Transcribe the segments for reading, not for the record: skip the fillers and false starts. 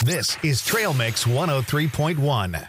This is Trail Mix 103.1.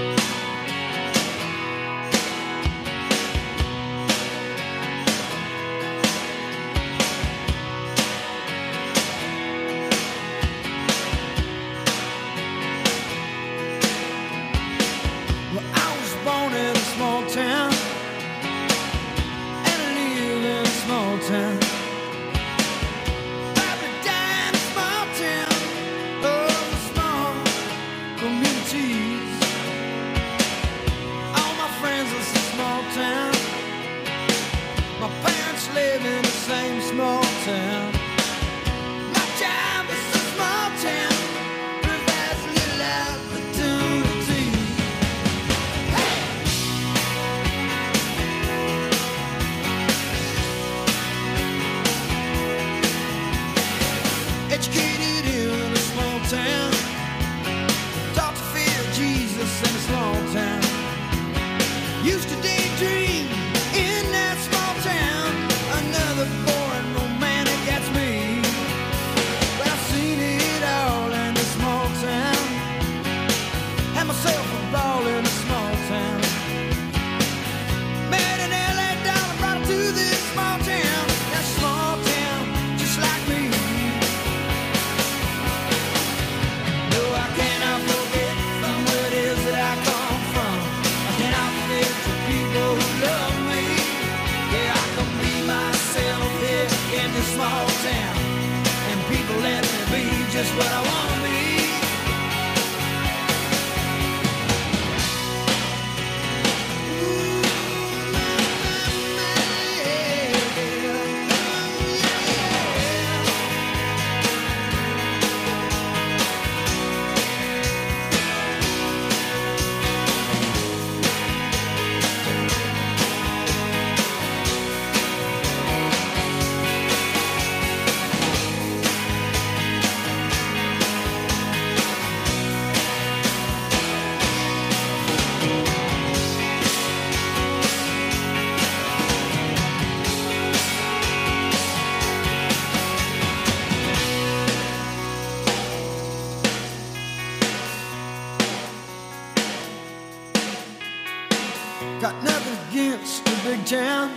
Got nothing against the big town.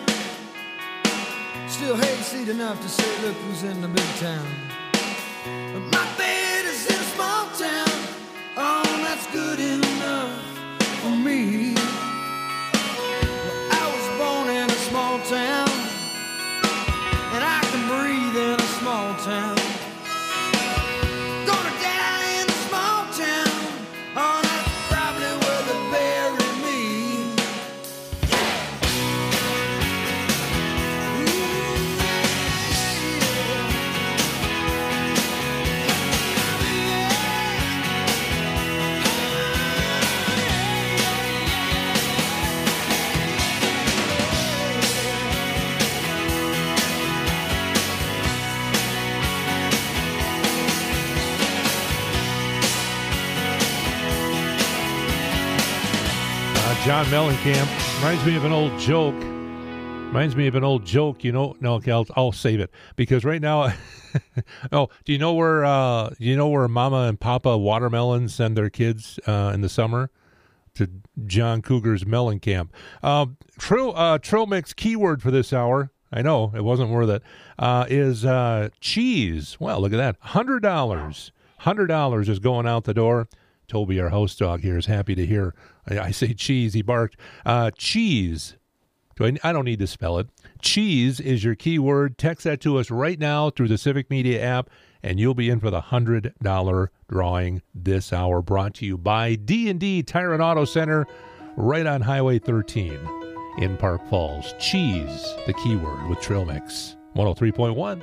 Still hate to see it enough to say, look who's in the big town. But my bed is in a small town. Oh, that's good enough for me. Well, I was born in a small town, and I can breathe in a small town. Gonna die in a small town. Oh, that's probably where they bury me. John Mellencamp reminds me of an old joke. You know, no, okay, I'll save it because right now. Oh, do you know where Mama and Papa Watermelon send their kids in the summer? To John Cougar's Mellencamp. Trail Mix keyword for this hour. I know it wasn't worth it. Is cheese. Well, look at that. $100. $100 is going out the door. Toby, our host dog here, is happy to hear I say cheese. He barked. Cheese. I don't need to spell it. Cheese is your keyword. Text that to us right now through the Civic Media app, and you'll be in for the $100 drawing this hour. Brought to you by D&D Tire and Auto Center, right on Highway 13 in Park Falls. Cheese, the keyword with Trail Mix 103.1.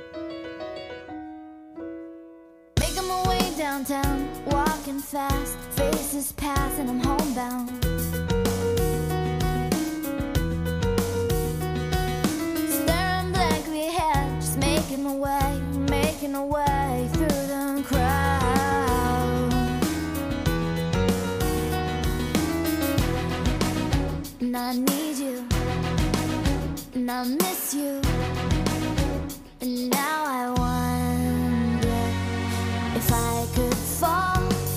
Making my way downtown, walking fast, faces pass and I'm homebound. Staring blankly ahead, just making my way through the crowd. And I need you, and I miss you, and now I wonder if I could fall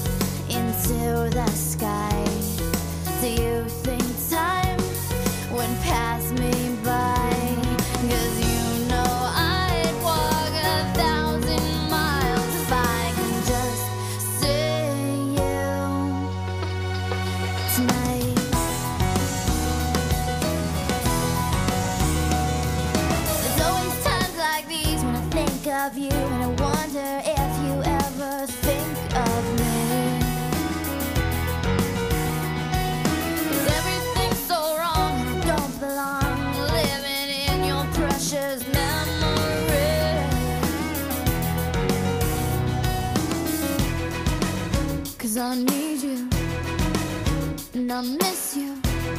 you, and I wonder if you ever think of me. 'Cause everything's so wrong, and I don't belong living in your precious memory. 'Cause I need you, and I miss you.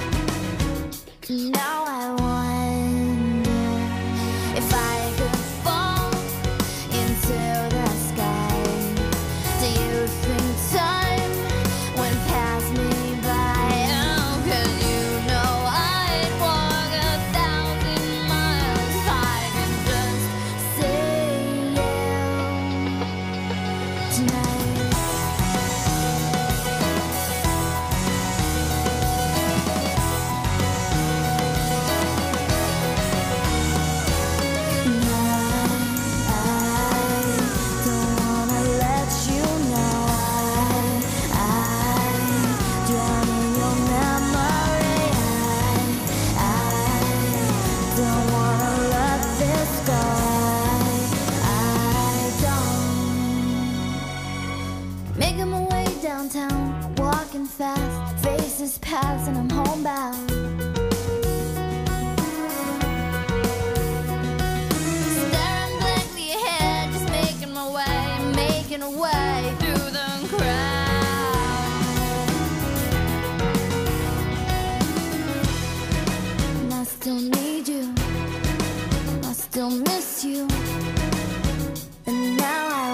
Now I wonder if I could fall into the sky. Do you think time would pass me by? Oh, 'cause you know I'd walk 1,000 miles if I could just see you tonight. Making my way downtown, walking fast, faces pass and I'm homebound. Staring blankly ahead, just making my way through the crowd. And I still need you, I still miss you, and now I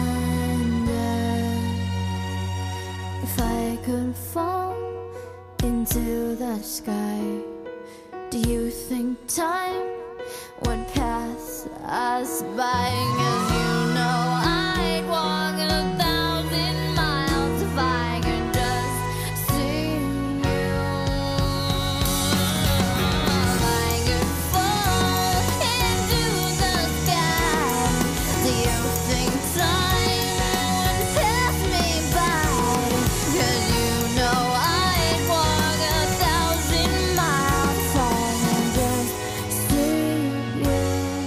if I could fall into the sky, do you think time would pass us by? 'Cause you know I'd walk 1,000 miles if I could just see you. If I could fall into the sky, do you think time would pass me by? 'Cause you know I'd walk 1,000 miles if I could just see you.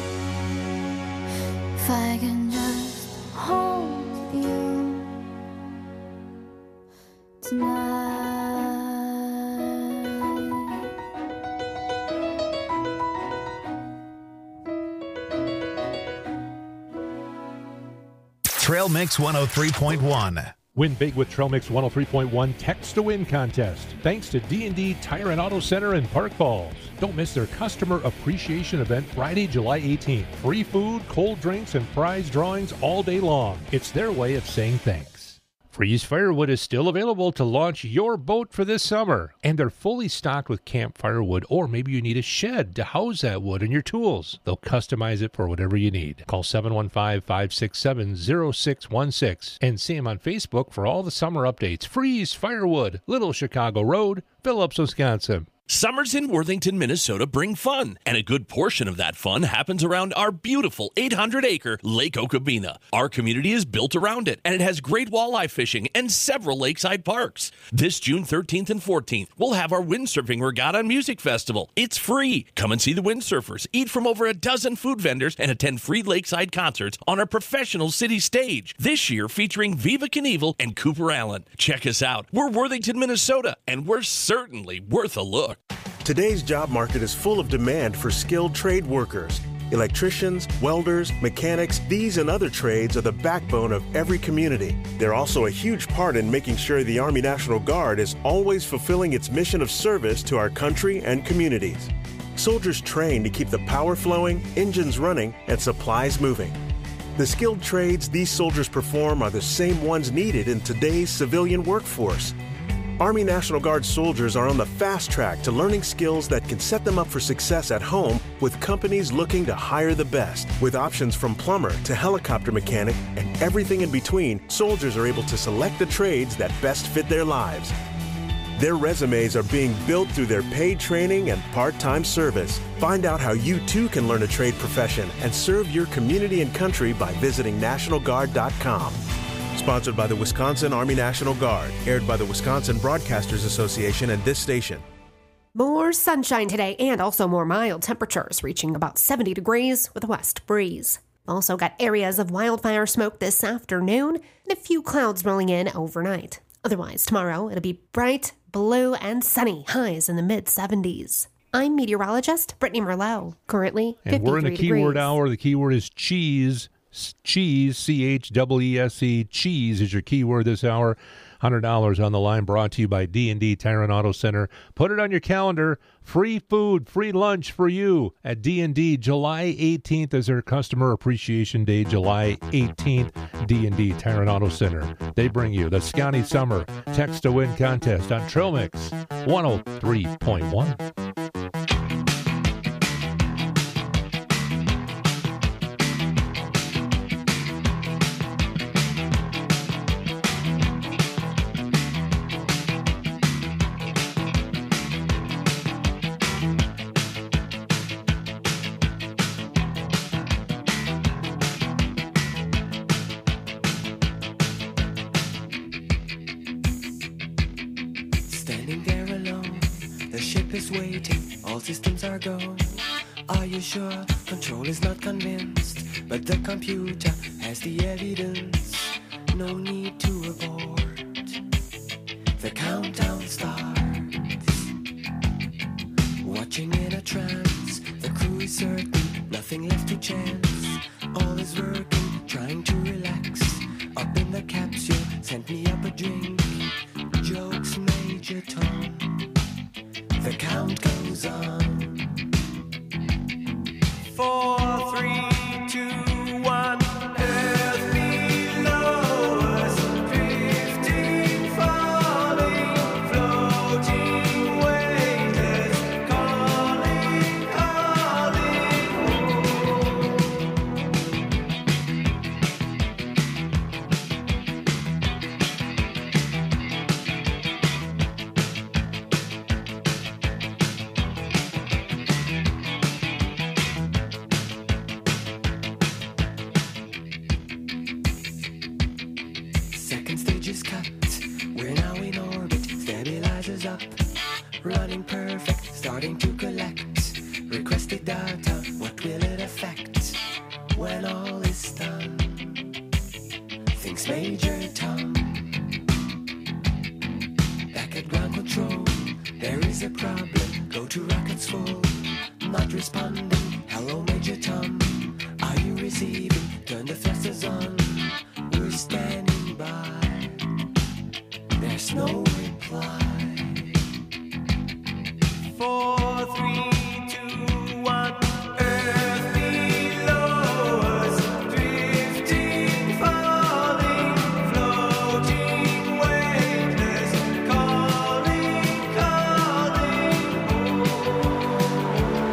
If I can just hold you tonight. Trail Mix 103.1. Win big with Trail Mix 103.1 Text to Win contest. Thanks to D&D Tire and Auto Center in Park Falls. Don't miss their Customer Appreciation Event Friday, July 18th. Free food, cold drinks, and prize drawings all day long. It's their way of saying thanks. Freeze Firewood is still available to launch your boat for this summer. And they're fully stocked with camp firewood, or maybe you need a shed to house that wood and your tools. They'll customize it for whatever you need. Call 715-567-0616 and see them on Facebook for all the summer updates. Freeze Firewood, Little Chicago Road, Phillips, Wisconsin. Summers in Worthington, Minnesota bring fun, and a good portion of that fun happens around our beautiful 800-acre Lake Okabena. Our community is built around it, and it has great walleye fishing and several lakeside parks. This June 13th and 14th, we'll have our Windsurfing Regatta and Music Festival. It's free. Come and see the windsurfers, eat from over a dozen food vendors, and attend free lakeside concerts on our professional city stage. This year featuring Viva Knievel and Cooper Allen. Check us out. We're Worthington, Minnesota, and we're certainly worth a look. Today's job market is full of demand for skilled trade workers. Electricians, welders, mechanics, these and other trades are the backbone of every community. They're also a huge part in making sure the Army National Guard is always fulfilling its mission of service to our country and communities. Soldiers train to keep the power flowing, engines running, and supplies moving. The skilled trades these soldiers perform are the same ones needed in today's civilian workforce. Army National Guard soldiers are on the fast track to learning skills that can set them up for success at home with companies looking to hire the best. With options from plumber to helicopter mechanic and everything in between, soldiers are able to select the trades that best fit their lives. Their resumes are being built through their paid training and part-time service. Find out how you too can learn a trade profession and serve your community and country by visiting NationalGuard.com. Sponsored by the Wisconsin Army National Guard. Aired by the Wisconsin Broadcasters Association and this station. More sunshine today and also more mild temperatures, reaching about 70 degrees with a west breeze. Also got areas of wildfire smoke this afternoon and a few clouds rolling in overnight. Otherwise, tomorrow it'll be bright, blue, and sunny, highs in the mid-70s. I'm meteorologist Brittany Merlot, currently 53 And we're in the keyword degrees. hour. The keyword is cheese. Cheese, C-H-E-E-S-E. Cheese is your keyword this hour. $100 on the line, brought to you by D&D Tyrant Auto Center. Put it on your calendar. Free food, free lunch for you at D&D. July 18th is their Customer Appreciation Day. July 18th, D&D Tyrant Auto Center. They bring you the Scotty Summer Text to Win contest on Trail Mix 103.1. Standing there alone, the ship is waiting, all systems are go. Are you sure? Control is not convinced, but the computer has the evidence. No need to abort. The countdown starts. Watching in a trance, the crew is certain, nothing left to chance. All is working, trying to relax. Up in the capsule, sent me up a drink. Jokes, Major Tom. The count goes on. 4, 3, 2, 1. Earth below us, drifting, falling, floating, weightless, calling, calling home. Second stage is cut. We're now in orbit. Stabilizers up. Running perfect. Starting to collect. Requested data. What will it affect when all is done? Thinks Major Tom. Back at ground control. There is a problem. Go to rockets full. Not responding. Hello, Major Tom. Are you receiving? Turn the thrusters on. We're standing by. There's no reply. 4, 3, 2, 1. Earth below us, drifting, falling, floating, weightless, calling, calling home.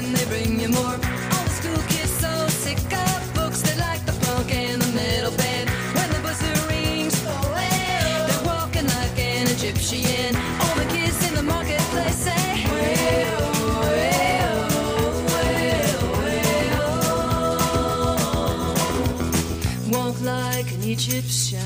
and they bring you more. All the school kids so sick of books, they like the punk and the metal band. When the buzzer rings, they're walking like an Egyptian. All the kids in the marketplace say, way-oh, way-oh, way-oh, way-oh. Walk like an Egyptian.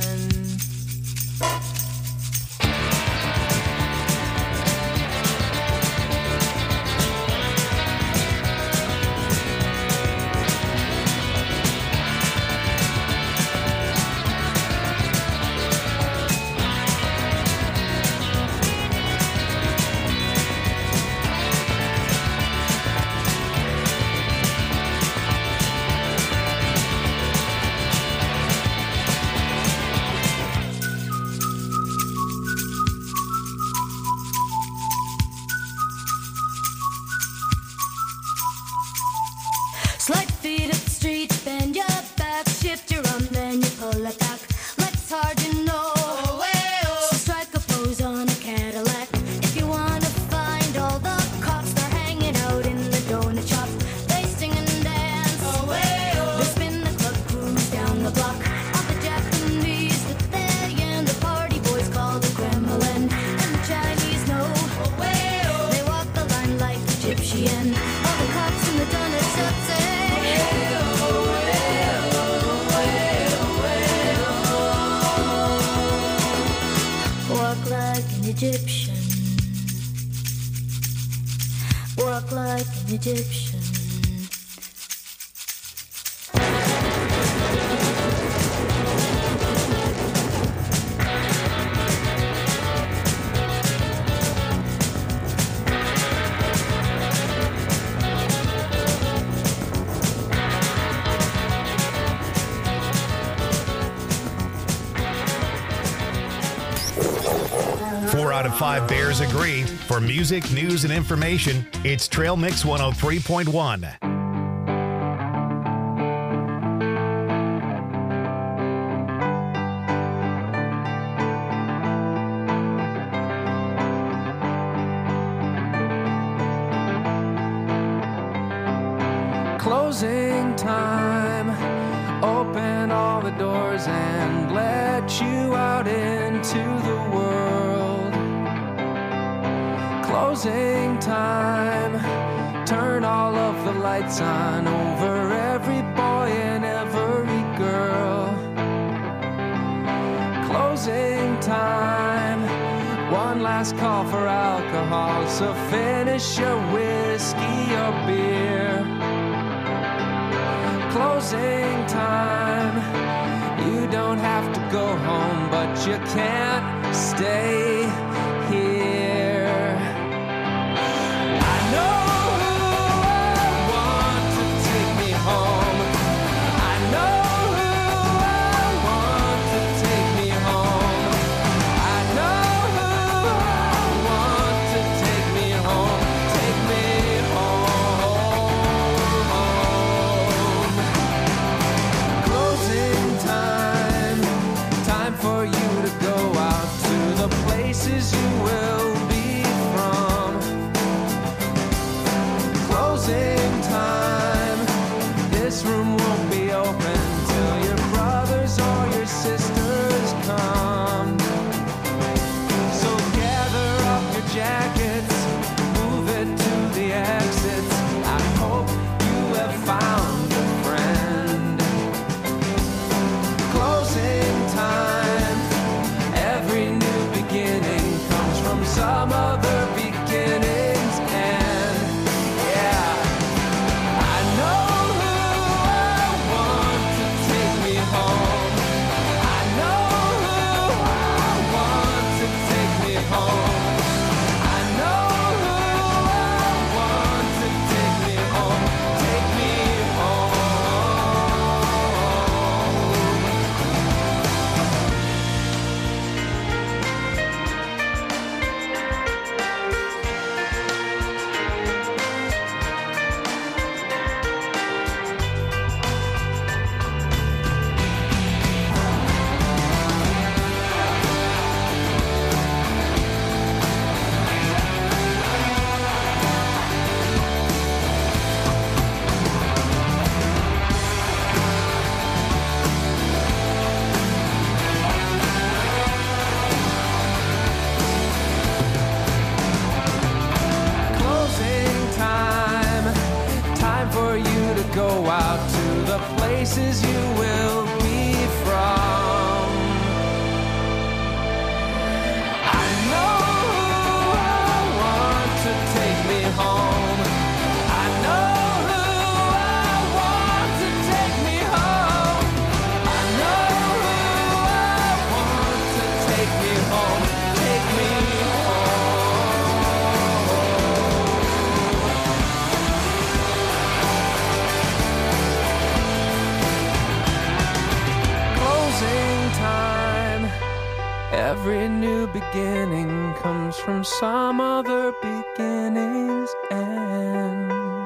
Slide your feet up the street, bend your back, shift your arm, then you pull it back. Life's hard, you know. So strike a pose on a Cadillac. If you wanna find all the cops, they're hanging out in the donut shop. They sing and dance. They spin the club cruise down the block. All the Japanese that they and the party boys call the Kremlin. And the Chinese know. They walk the line like Egyptian. All the cops in the donut shop say, walk like an Egyptian. Walk like an Egyptian. 4 out of 5 Bears agree. For music, news, and information, it's Trail Mix 103.1. Closing time. Open all the doors and let you out into the world. Closing time. Turn all of the lights on over every boy and every girl. Closing time. One last call for alcohol, so finish your whiskey or beer. Closing time. You don't have to go home, but you can't stay here. I know who I want to take me home. I know who I want to take me home. I know who I want to take me home. Take me home. Closing time. Time for you to go out to the places you will places you will be from. I know who I want to take me home. I know who I want to take me home. I know who I want to take me home. Take me time. Every new beginning comes from some other beginning's end.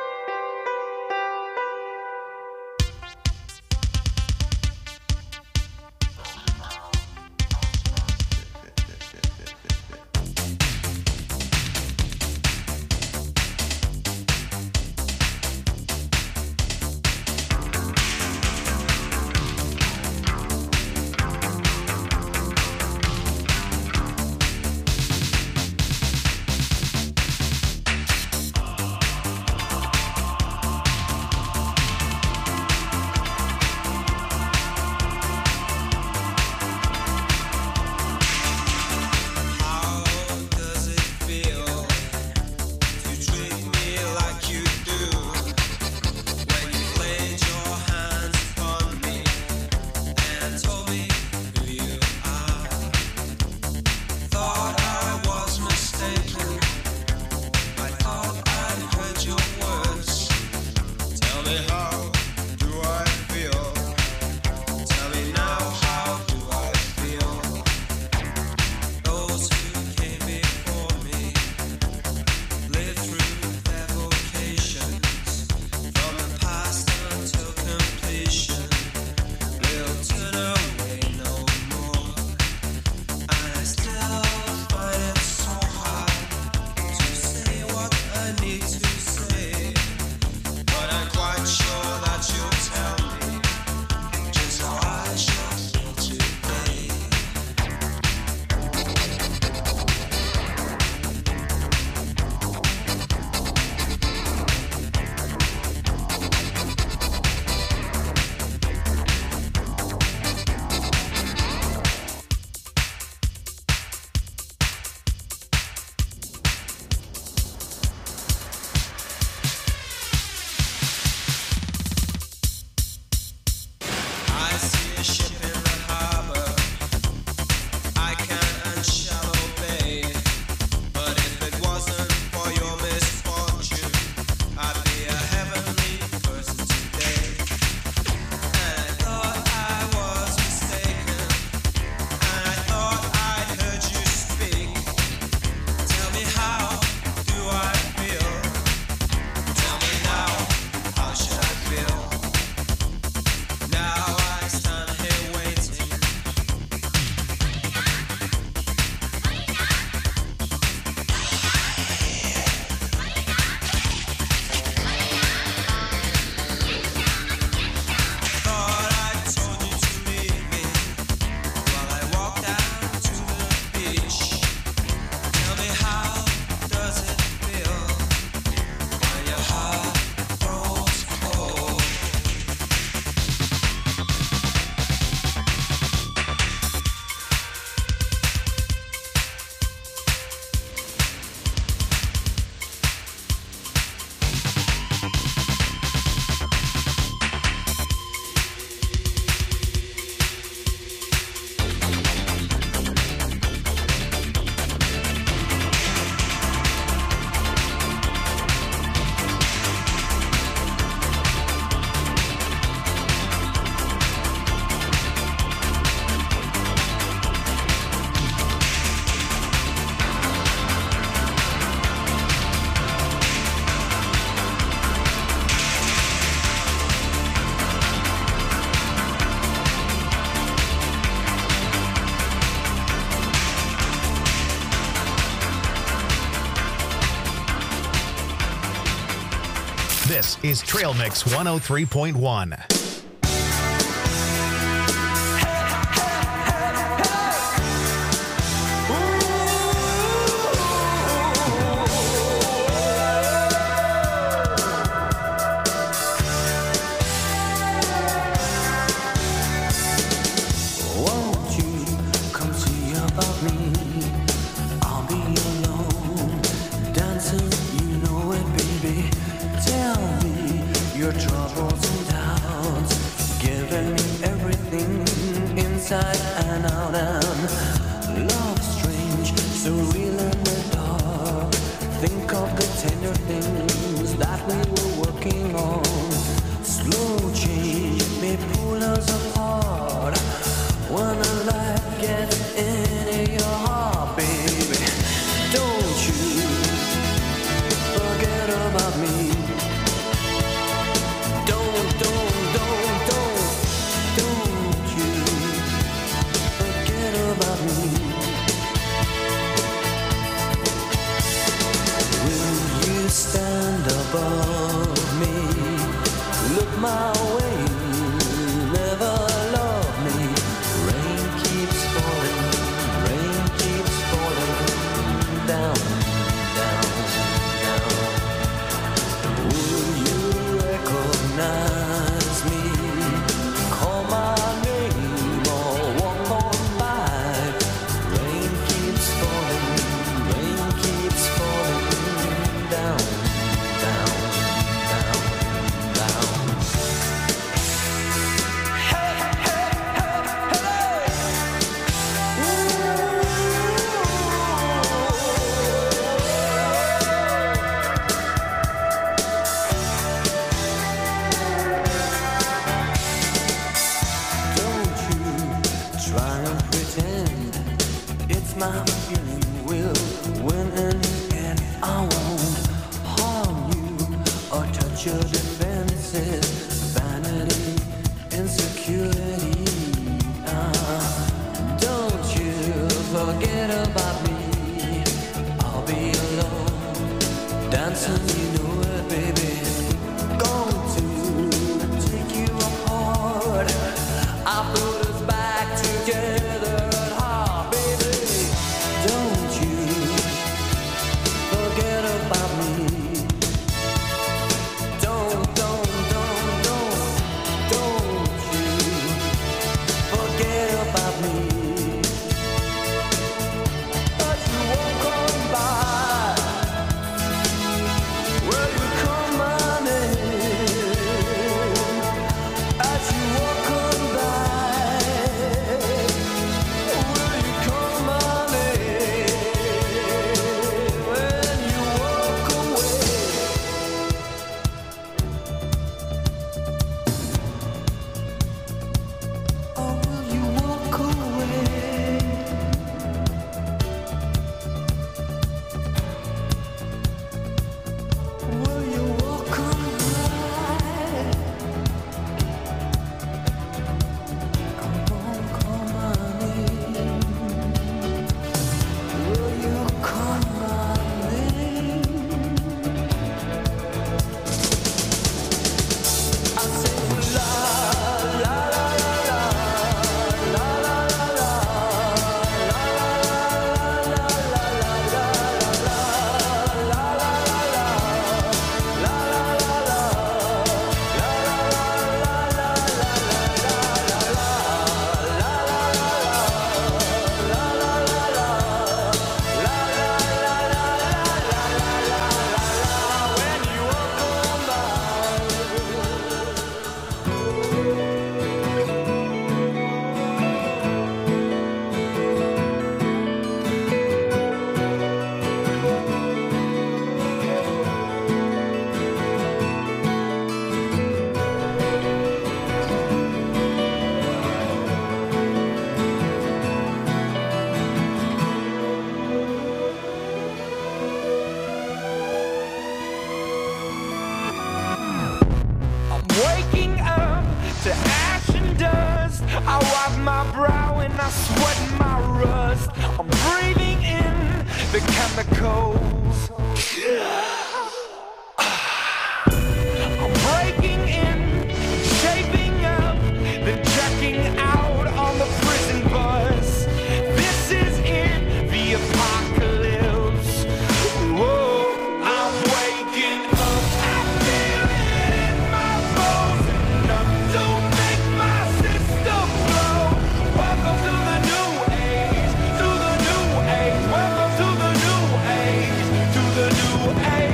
This is Trail Mix 103.1. your troubles and doubts, giving me everything inside and out. And love strange, so real in the dark. Think of the tender things that we were working on. Slow change may pull us apart. When the light gets into your heart, baby, don't you forget about me. Don't you forget about me. Will you stand above me? Look my way, never love me. Rain keeps falling down, down, down. Will you recognize me? Call my name or walk on by. Rain keeps falling down, down, down, down. Hey, hey, hey, hey. Don't you try and pretend it's my feeling will win in the end. I won't harm you or touch your defenses. Vanity, insecurity. Don't you forget about me. I'll be alone, dancing, you know it, baby. Going to take you apart. I put us back together at heart, baby. Don't you forget about me. Don't you forget about me. But you won't come by. Will you come my name? As you walk on by, will you come my name? When you walk away. Oh, will you walk away? Will you walk away? Come on, call my name. Will you call my name? I say la la la la la la la I'm waking up to ash and dust. I wipe my brow and I sweat my rust. I'm breathing in the chemicals. I'm breaking in, shaping up, then checking out on the prison bus. This is it, the apocalypse. Whoa, I'm waking up. I feel it in my bones, enough to make my system blow. Welcome to the new age, to the new age. Welcome to the new age, to the new age.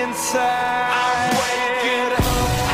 inside. I'm waking up.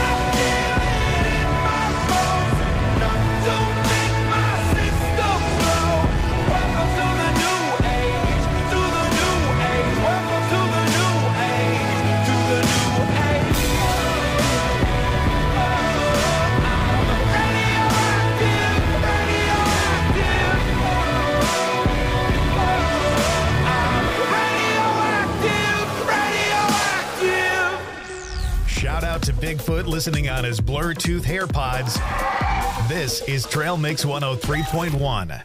To Bigfoot listening on his Bluetooth AirPods. This is Trail Mix 103.1.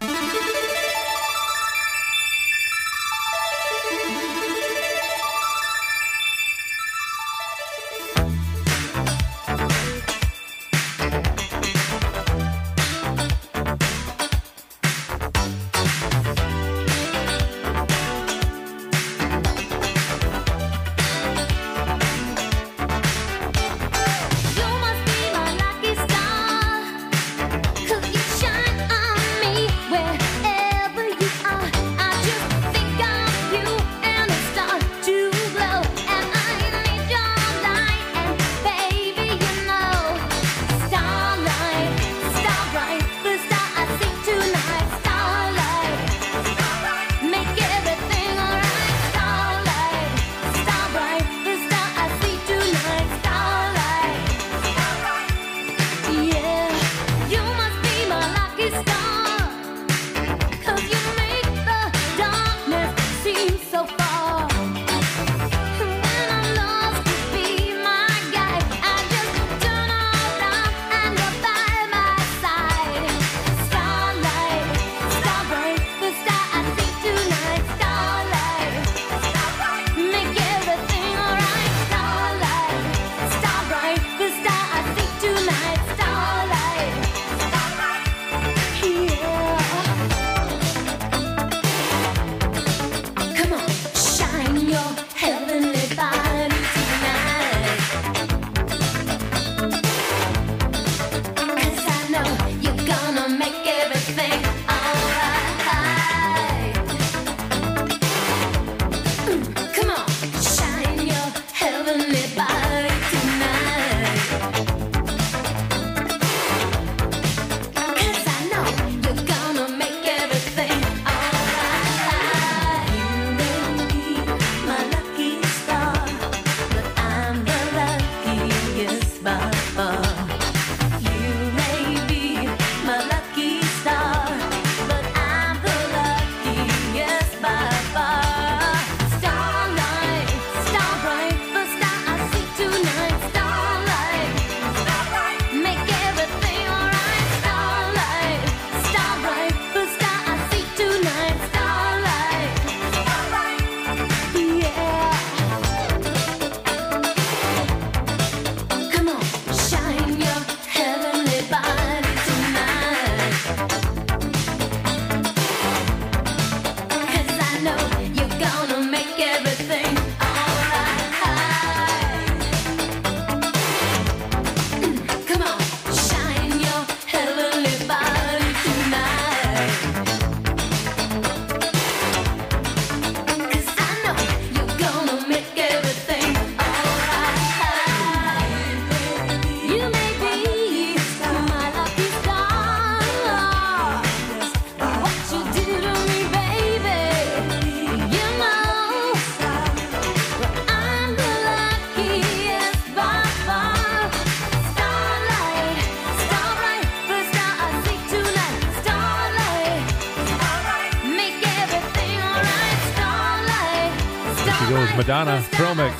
goes Madonna, Trail Mix,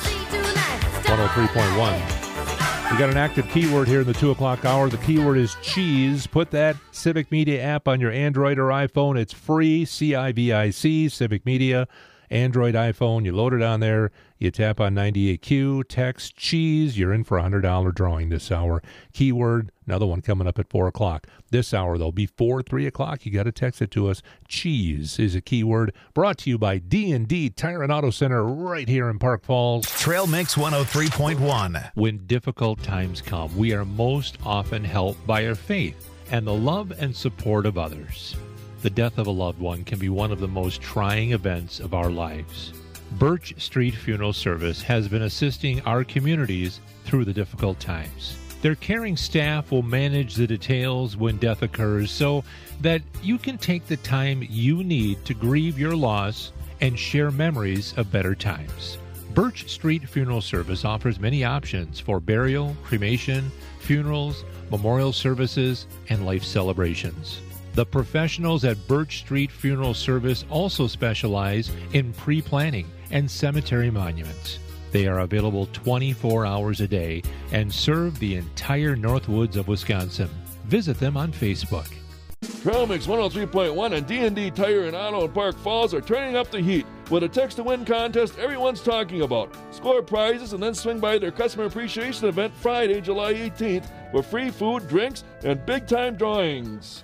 103.1. We got an active keyword here in the 2 o'clock hour. The keyword is cheese. Put that Civic Media app on your Android or iPhone. It's free, CIVIC, Civic Media, Android, iPhone. You load it on there. You tap on 98Q, text cheese. You're in for a $100 drawing this hour. Keyword, another one coming up at 4 o'clock. This hour, though, before 3 o'clock, you got to text it to us. Cheese is a keyword. Brought to you by D&D Tire and Auto Center right here in Park Falls. Trail Mix 103.1. When difficult times come, we are most often helped by our faith and the love and support of others. The death of a loved one can be one of the most trying events of our lives. Birch Street Funeral Service has been assisting our communities through the difficult times. Their caring staff will manage the details when death occurs so that you can take the time you need to grieve your loss and share memories of better times. Birch Street Funeral Service offers many options for burial, cremation, funerals, memorial services, and life celebrations. The professionals at Birch Street Funeral Service also specialize in pre-planning and cemetery monuments. They are available 24 hours a day and serve the entire North Woods of Wisconsin. Visit them on Facebook. Trail Mix 103.1 and D&D Tire and Auto in Park Falls are turning up the heat with a text-to-win contest everyone's talking about. Score prizes and then swing by their customer appreciation event Friday, July 18th for free food, drinks, and big-time drawings.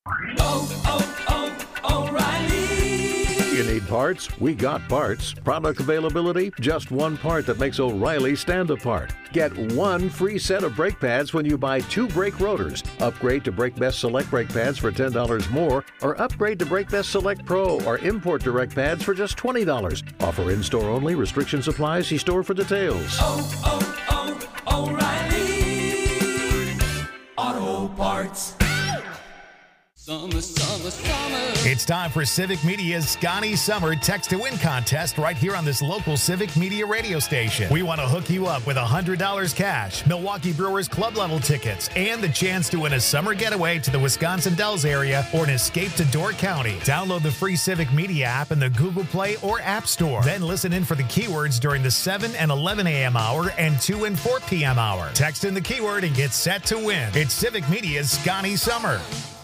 O'Reilly. You need parts? We got parts. Product availability? Just one part that makes O'Reilly stand apart. Get one free set of brake pads when you buy 2 brake rotors. Upgrade to Brake Best Select brake pads for $10 more, or upgrade to Brake Best Select Pro or import direct pads for just $20. Offer in-store only. Restrictions apply. See store for details. O'Reilly Auto Parts. Summer, summer, summer. It's time for Civic Media's Scotty Summer Text to Win contest right here on this local Civic Media radio station. We want to hook you up with $100 cash, Milwaukee Brewers club level tickets, and the chance to win a summer getaway to the Wisconsin Dells area or an escape to Door County. Download the free Civic Media app in the Google Play or App Store. Then listen in for the keywords during the 7 and 11 a.m. hour and 2 and 4 p.m. hour. Text in the keyword and get set to win. It's Civic Media's Scotty Summer.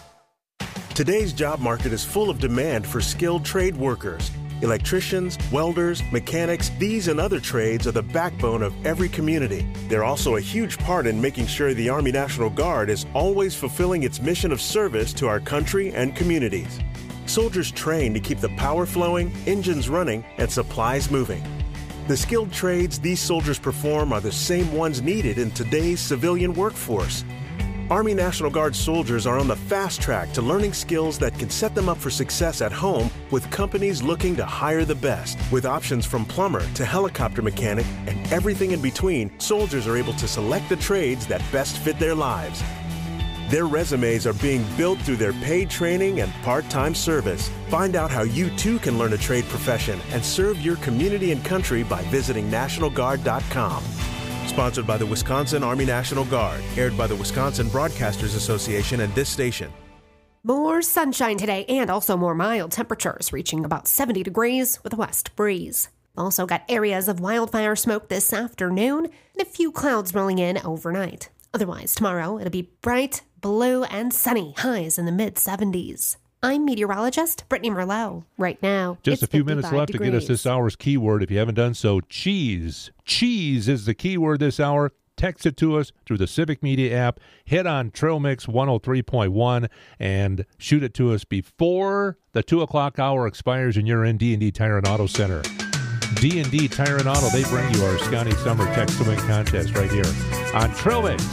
Today's job market is full of demand for skilled trade workers. Electricians, welders, mechanics, these and other trades are the backbone of every community. They're also a huge part in making sure the Army National Guard is always fulfilling its mission of service to our country and communities. Soldiers train to keep the power flowing, engines running, and supplies moving. The skilled trades these soldiers perform are the same ones needed in today's civilian workforce. Army National Guard soldiers are on the fast track to learning skills that can set them up for success at home with companies looking to hire the best. With options from plumber to helicopter mechanic and everything in between, soldiers are able to select the trades that best fit their lives. Their resumes are being built through their paid training and part-time service. Find out how you too can learn a trade profession and serve your community and country by visiting NationalGuard.com. Sponsored by the Wisconsin Army National Guard. Aired by the Wisconsin Broadcasters Association and this station. More sunshine today and also more mild temperatures, reaching about 70 degrees with a west breeze. Also got areas of wildfire smoke this afternoon and a few clouds rolling in overnight. Otherwise, tomorrow it'll be bright, blue, and sunny, highs in the mid-70s. I'm meteorologist Brittany Merlot. Right now, just a few minutes left to get us this hour's keyword. If you haven't done so, cheese. Cheese is the keyword this hour. Text it to us through the Civic Media app. Hit on Trail Mix 103.1 and shoot it to us before the 2 o'clock hour expires and you're in D&D Tire and Auto Center. D&D Tire and Auto, they bring you our Scotty Summer Text to Win contest right here on Trail Mix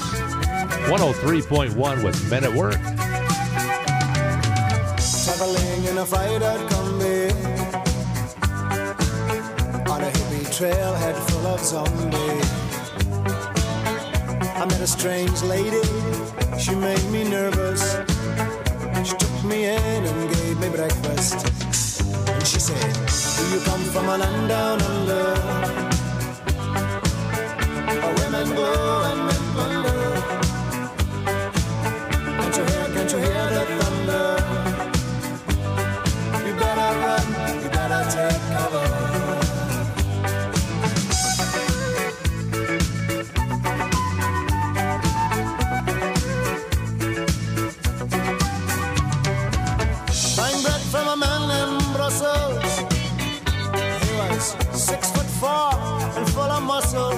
103.1 with Men at Work. Traveling in a Fiat Combi on a hippie trailhead full of zombies. I met a strange lady, she made me nervous. She took me in and gave me breakfast. And she said, do you come from a land down under, where women go and men plunder? Can't you hear the thunder? You better run, you better take cover. Buying bread from a man in Brussels. He was 6'4" and full of muscle.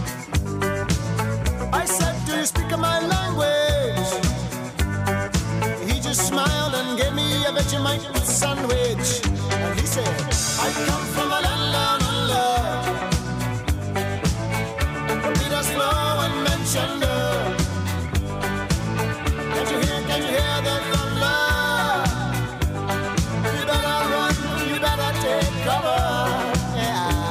I said, do you speak my language? He just smiled and gave me a Vegemite sandwich. And he said, I come from a land down under, where Peter's flow and Manchester. Can't you hear the thunder? You better run, you better take cover. Yeah.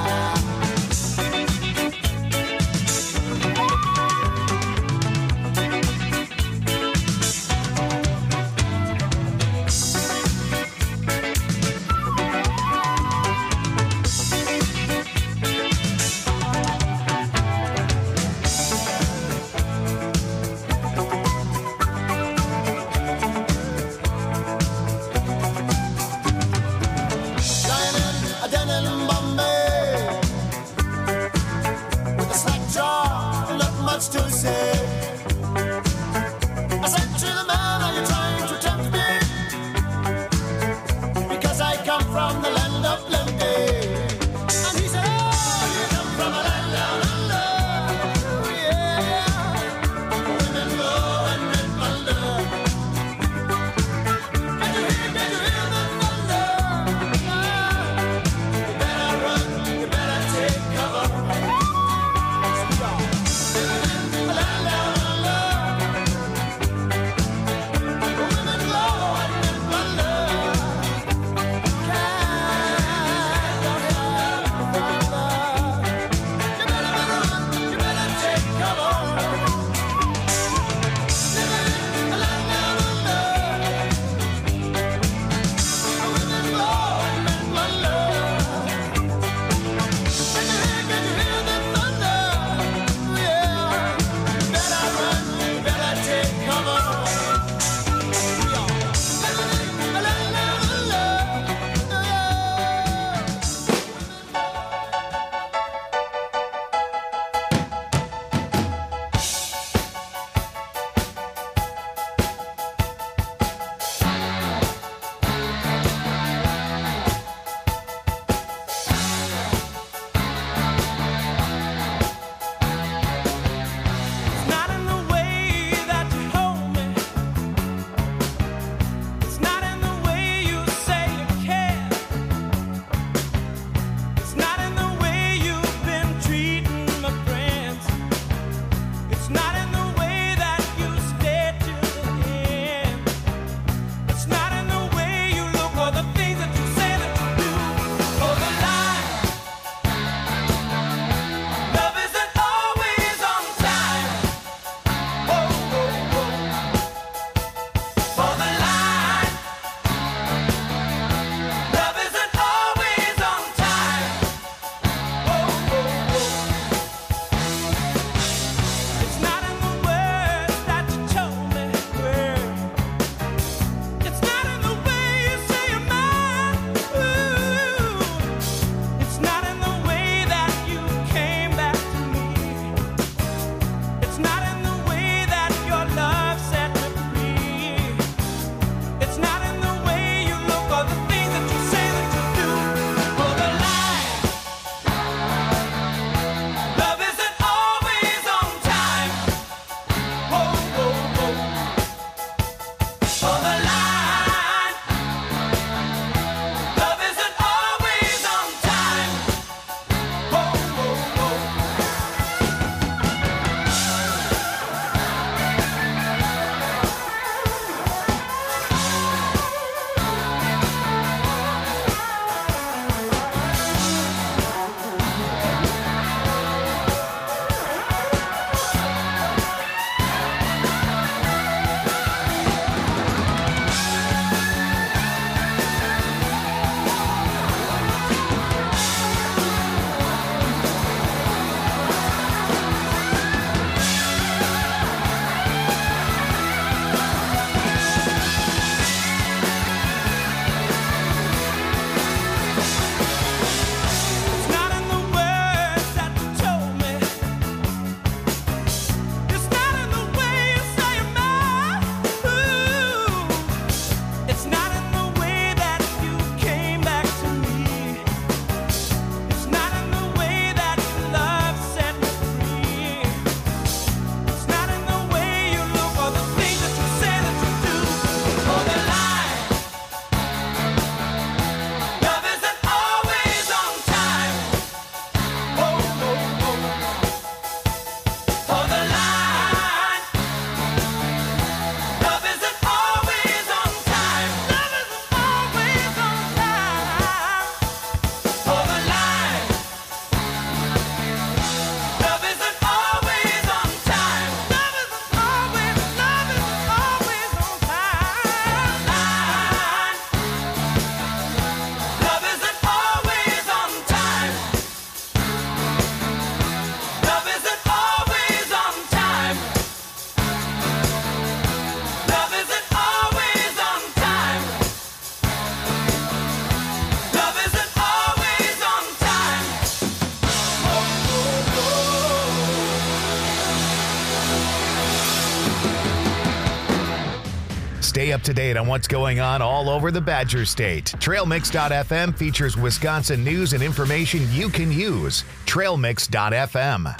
Stay up to date on what's going on all over the Badger State. TrailMix.fm features Wisconsin news and information you can use. TrailMix.fm.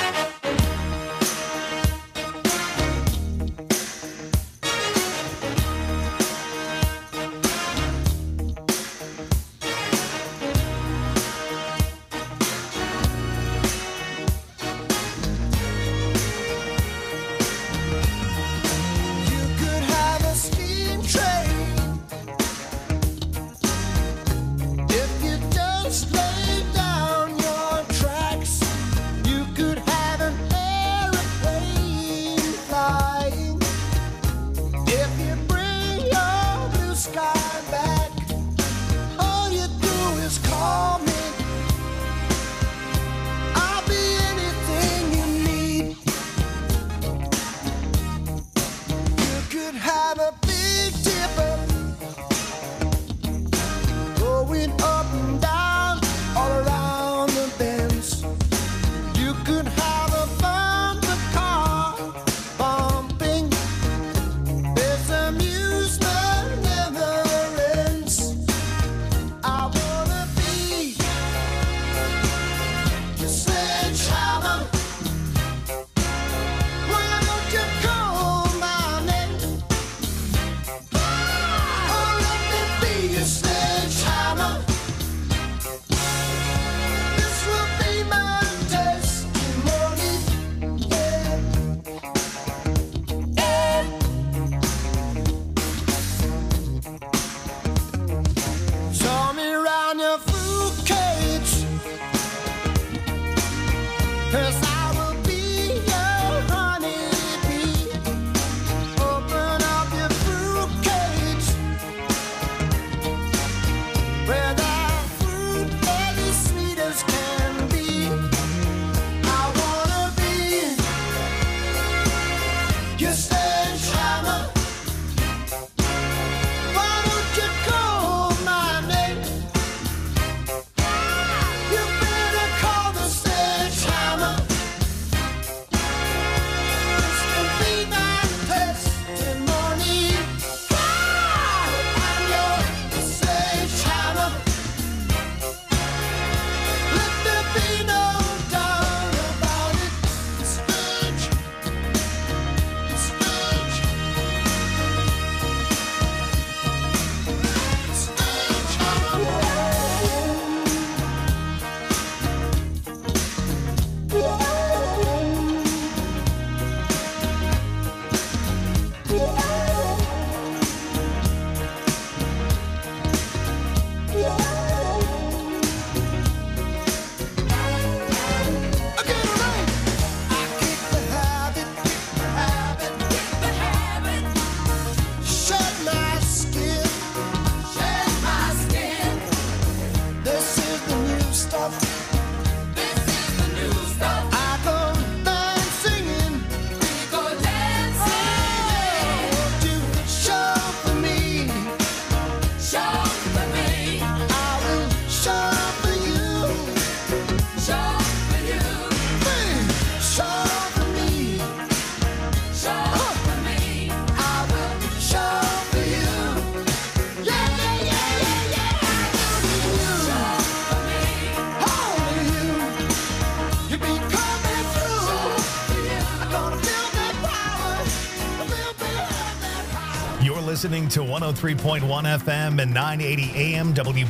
Listening to 103.1 FM and 980 AM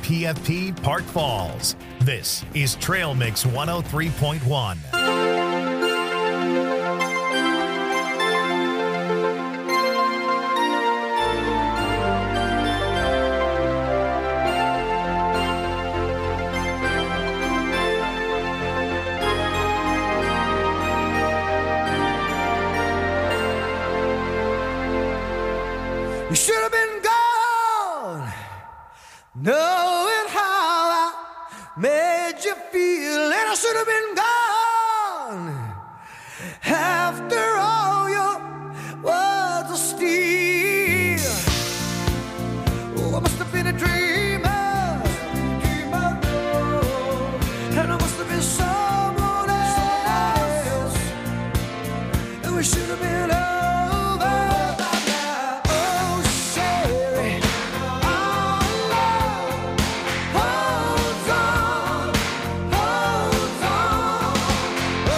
WPFP Park Falls. This is Trail Mix 103.1. You should have been gone, knowing how I made you feel, and I should have been gone.